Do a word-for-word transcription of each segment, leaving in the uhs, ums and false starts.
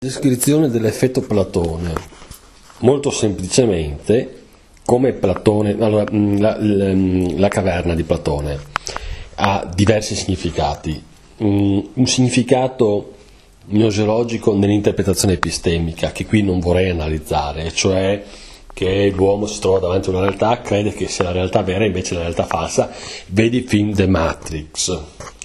Descrizione dell'effetto Platone. Molto semplicemente, come Platone, allora, la, la, la caverna di Platone ha diversi significati. Un significato gnoseologico nell'interpretazione epistemica, che qui non vorrei analizzare, cioè che l'uomo si trova davanti a una realtà, crede che sia la realtà vera, invece la realtà falsa. Vedi il film The Matrix.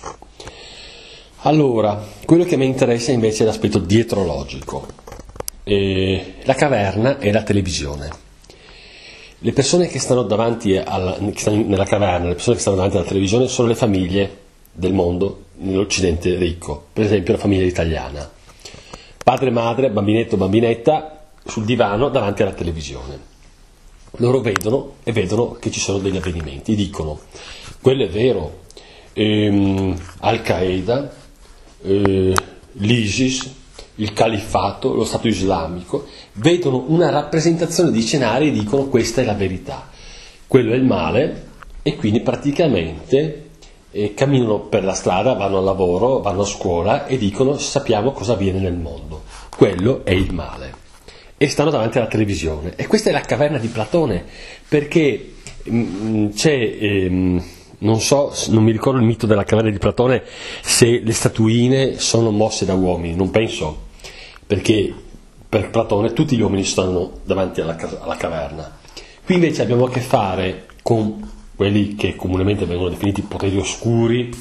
Allora, quello che mi interessa invece è l'aspetto dietrologico. Eh, la caverna è la televisione. Le persone che stanno davanti alla, che stanno nella caverna, le persone che stanno davanti alla televisione sono le famiglie del mondo, nell'Occidente ricco, per esempio la famiglia italiana. Padre, madre, bambinetto, bambinetta sul divano davanti alla televisione. Loro vedono e vedono che ci sono degli avvenimenti, dicono: quello è vero, ehm, Al-Qaeda, eh, l'ISIS, il califfato, lo Stato islamico, vedono una rappresentazione di scenari e dicono: questa è la verità, quello è il male, e quindi praticamente eh, camminano per la strada, vanno al lavoro, vanno a scuola e dicono: sappiamo cosa avviene nel mondo, quello è il male, e stanno davanti alla televisione. E questa è la caverna di Platone, perché mh, c'è ehm, non so, non mi ricordo il mito della caverna di Platone, se le statuine sono mosse da uomini, non penso, perché per Platone tutti gli uomini stanno davanti alla, alla caverna. Qui invece abbiamo a che fare con quelli che comunemente vengono definiti poteri oscuri.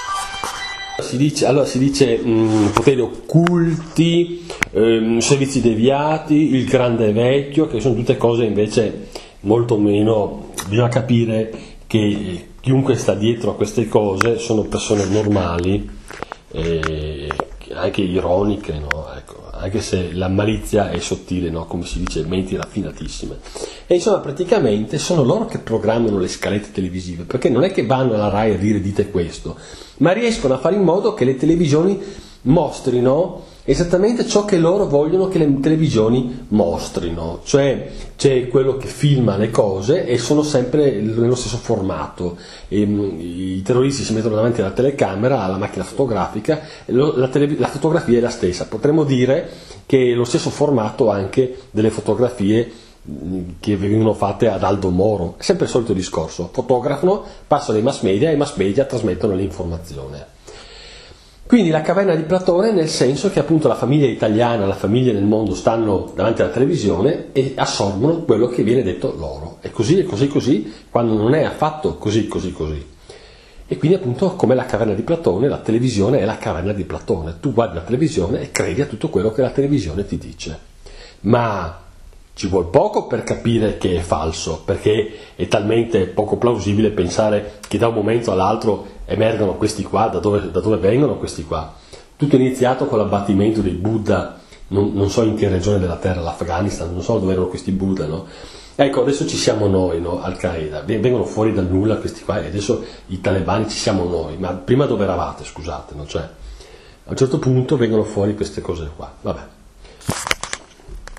Si dice, allora si dice mh, poteri occulti, ehm, servizi deviati, il grande vecchio, che sono tutte cose invece molto meno. Bisogna capire che chiunque sta dietro a queste cose sono persone normali, eh, anche ironiche, no? Ecco, anche se la malizia è sottile, no? Come si dice, menti raffinatissime. E insomma, praticamente sono loro che programmano le scalette televisive, perché non è che vanno alla Rai a dire dite questo, ma riescono a fare in modo che le televisioni mostrino esattamente ciò che loro vogliono che le televisioni mostrino, cioè c'è quello che filma le cose e sono sempre nello stesso formato. E, i terroristi si mettono davanti alla telecamera, alla macchina fotografica, e lo, la, tele, la fotografia è la stessa. Potremmo dire che è lo stesso formato anche delle fotografie che vengono fatte ad Aldo Moro. È sempre il solito discorso: fotografano, passano ai mass media e i mass media trasmettono l'informazione. Quindi la caverna di Platone, nel senso che appunto la famiglia italiana, la famiglia nel mondo stanno davanti alla televisione e assorbono quello che viene detto loro. E così, e così, così, quando non è affatto così, così, così. E quindi appunto, come la caverna di Platone, la televisione è la caverna di Platone. Tu guardi la televisione e credi a tutto quello che la televisione ti dice. Ma ci vuol poco per capire che è falso, perché è talmente poco plausibile pensare che da un momento all'altro emergano questi qua. Da dove, da dove vengono questi qua? Tutto è iniziato con l'abbattimento dei Buddha, non, non so in che regione della terra, l'Afghanistan, non so dove erano questi Buddha, no? Ecco, adesso ci siamo noi, no? Al-Qaeda, vengono fuori dal nulla questi qua, e adesso i talebani ci siamo noi. Ma prima dove eravate, scusate, no? Cioè, a un certo punto vengono fuori queste cose qua, vabbè.